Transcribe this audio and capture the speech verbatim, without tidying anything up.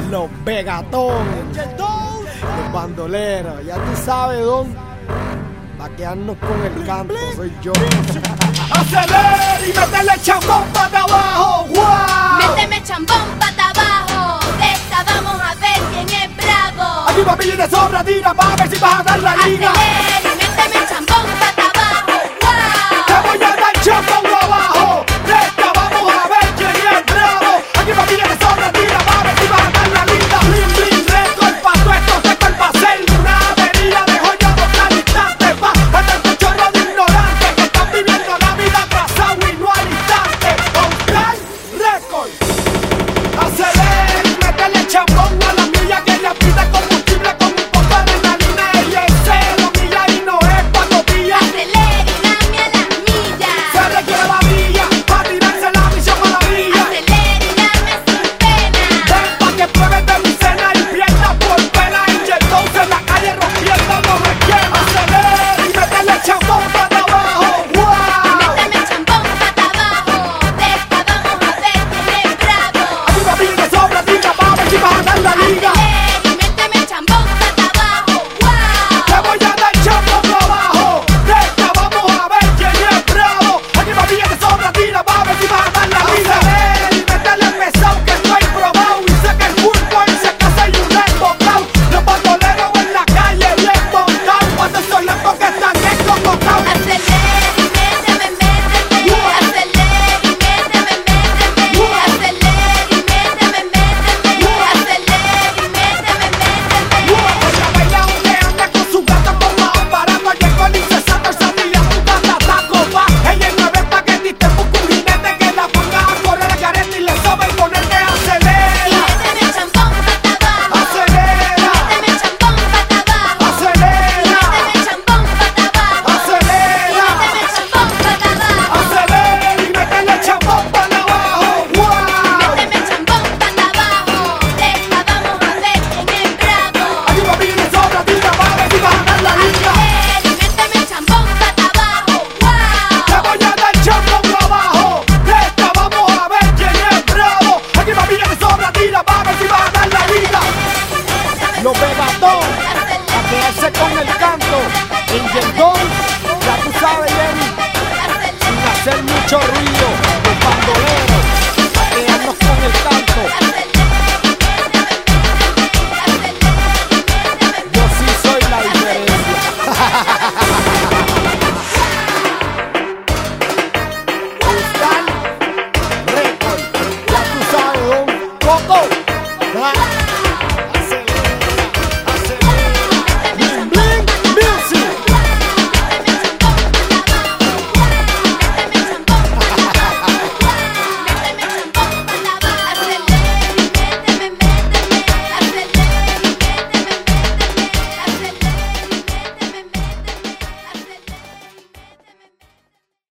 Los Vegatón, los bandoleros, ya tú sabes, don. Pa' quedarnos con el canto, soy yo. Acelera y métele chambón para abajo, wow. Méteme chambón pata abajo. De esta vamos a ver quién es bravo. Aquí papi de sobra, tira pa' ver si vas a dar la liga. Acelera y méteme chambón pata abajo, wow. Te voy a dar chambón abajo. De esta vamos a ver quién es bravo. Aquí papi de sobra, tira pa' ver si vas a dar la liga. Bling bling récord pa' todo esto récord pa' hacer una avería de joya dos al instante pa' hasta el chorro de ignorantes que están viviendo la vida atrasado y no al instante. Buscar récord. Acelera y métele chambón a la milla que ella pide combustible con un poco de adrenalina. Ella es cero milla y no es pacotilla. Acelera y dame a las millas. Se requiere la villa pa' tirarse la misión maravilla. Acelera y dame sin pena. Ven pa' que pruebes de mi cena y pierdas por pena. Angel Dose en la calle rompiendo los esquemas. Acelera y métele chambón para abajo, wow. Méteme chambón pata abajo. De esta vamos a ver quién es bravo. Aquí papi de sobra, tira pa' ver si vas a dar la liga. Acelera y méteme chambón pata abajo, Te wow. voy a dar chambón abajo. De esta vamos a ver quién es bravo. Aquí papi de sobra, tira pa' ver si vas a dar la liga. Acelera y métele pesado que estoy probado. Y sé que el pulpo y se casa y un embocado. Los bandoleros en la calle bien montados. Cuando soy loco que están desconvocados. Acelera y méteme, méteme. Acelera y méteme, méteme. Acelera y méteme, méteme. Acelera y méteme, méteme. Ella baila donde anda con su gata por más barato. Llegó el incesato, salía tu gata taco pa. Ella es nueve paquetitos, busca un jinete que la ponga a correr a careta y le sobe y ponerte Y acelera. méteme chambón pata abajo. Acelera, Méteme chambón pata abajo. acelera, Méteme chambón pata abajo. acelera, Méteme chambón pata abajo. acelera y métele chambón para abajo, wow. Méteme chambón pata abajo. De esta vamos a ver quién es bravo. Aquí papi de sobra, tira pa' ver si vas a dar la liga. Acelera y méteme chambón pata abajo, Te wow. voy a dar chambón abajo. De esta vamos a ver quién es bravo. Aquí papi de sobra, tira pa' ver si vas a dar la liga. Los Vegatón, a quedarse con el canto. Angel Dose, ya tú sabes, Jenny, sin hacer mucho ruido. Los bandoleros, a quedarnos con el canto. Yo sí soy la diferencia. Buscar récord, ya tú sabes, don Coco.